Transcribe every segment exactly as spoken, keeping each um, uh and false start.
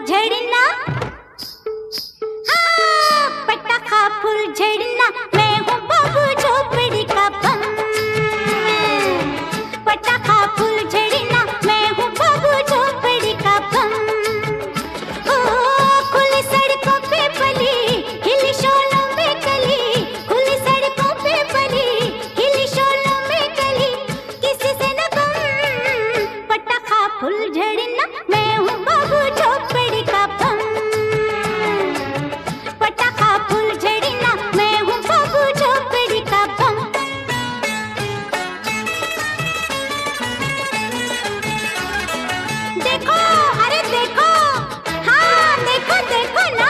झड़ना, हाँ पटाखा फूल झड़ना, मैं हूँ बाबू झोपड़ी का बम। पटाखा फूल झड़ना, मैं हूँ बाबू झोपड़ी का बम। ओ खुली सड़कों पे पली, हिली शोलों में कली, खुली सड़कों पे पली, हिली शोलों में कली, किसी से न गम। पटाखा फूल झड़ना, मैं हूँ बाबू झोपड़ी का बम। पटाखा फूल झड़ना, मैं हूँ बाबू झोपड़ी का बम। देखो, अरे देखो, हाँ देखो देखो ना।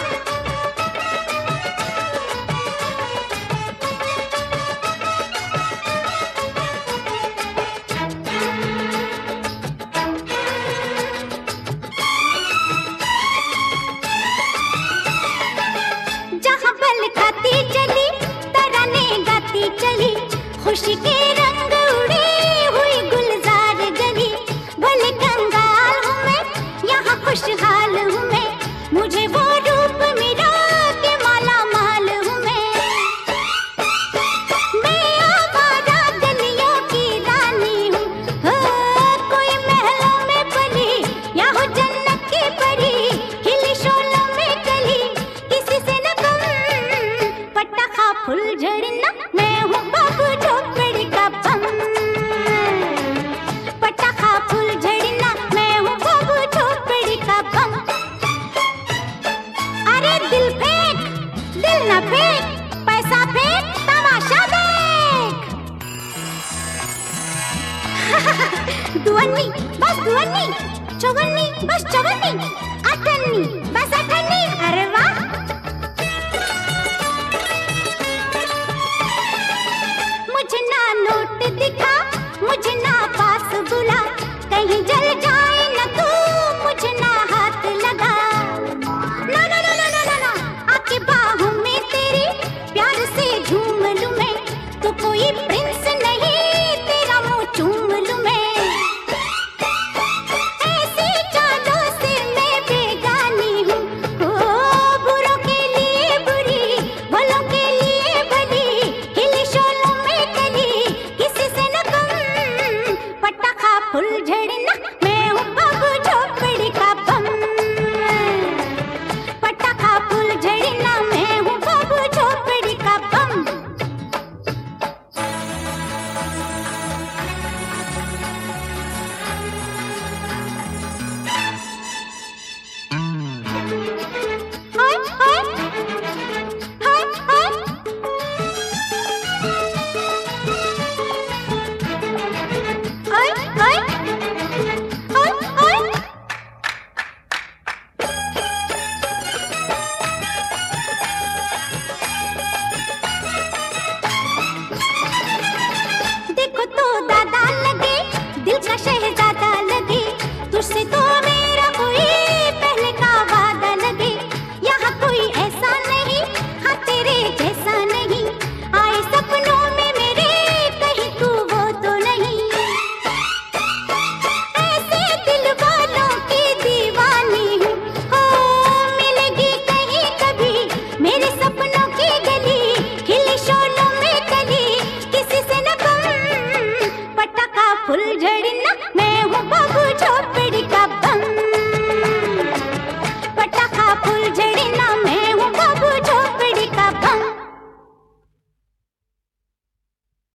जहाँ बल खाती चली, तराने गाती चली, खुशी के रंग उड़े हुई गुलजार गली। भले कंगाल हूँ मैं, यहाँ खुशहाल